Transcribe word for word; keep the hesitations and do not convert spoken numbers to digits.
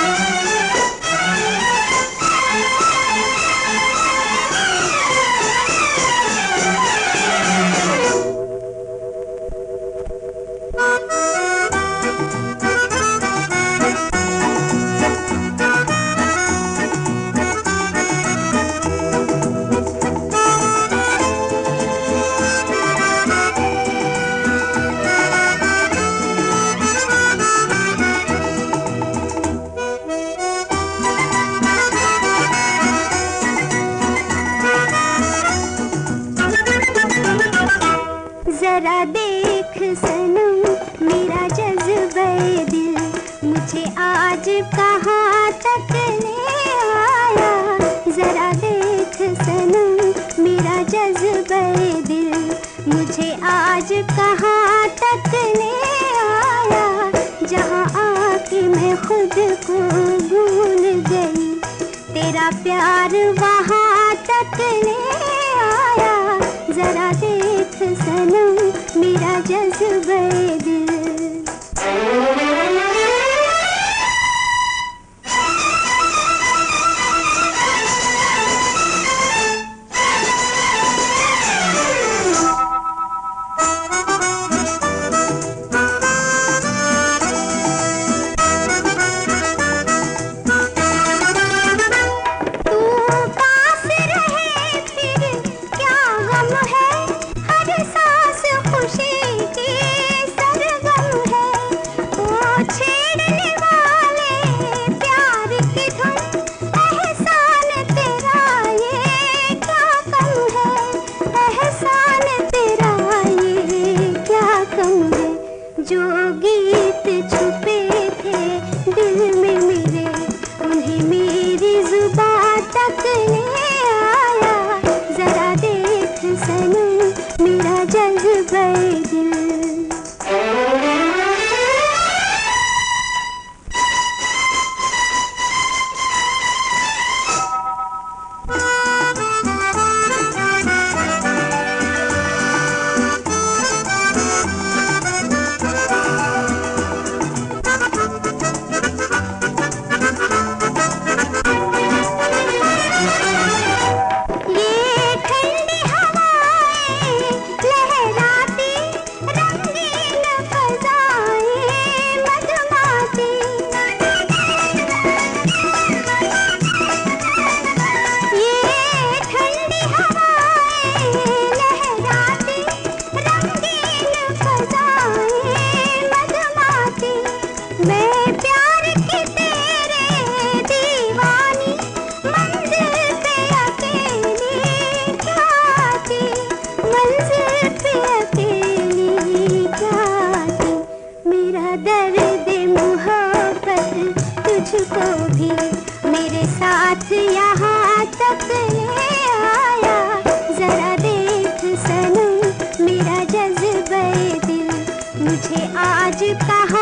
जरा देख सनम मेरा जज्बे दिल, मुझे आज कहाँ तक ले आया। जरा देख सनम मेरा जज्बे दिल, मुझे आज कहाँ तक ले आया। जहाँ आके मैं खुद को भूल गई, तेरा प्यार वहाँ तक ले आया। जरा देख सनम मेरा जज्बे दिल। जो गीत छुपे थे दिल में मेरे, उन्हें मेरी जुबान तक ले आया। जरा देख सनम मेरा जज्बे दिल। मैं प्यार की तेरे दीवानी, मंजिल पे अकेली क्या थी, मंजिल पे अकेली क्या थी। मेरा दर्द मोहब्बत तुझको भी मेरे साथ यहाँ तक ले आया। जरा देख सनम मेरा जज्बे दिल, मुझे आज कहाँ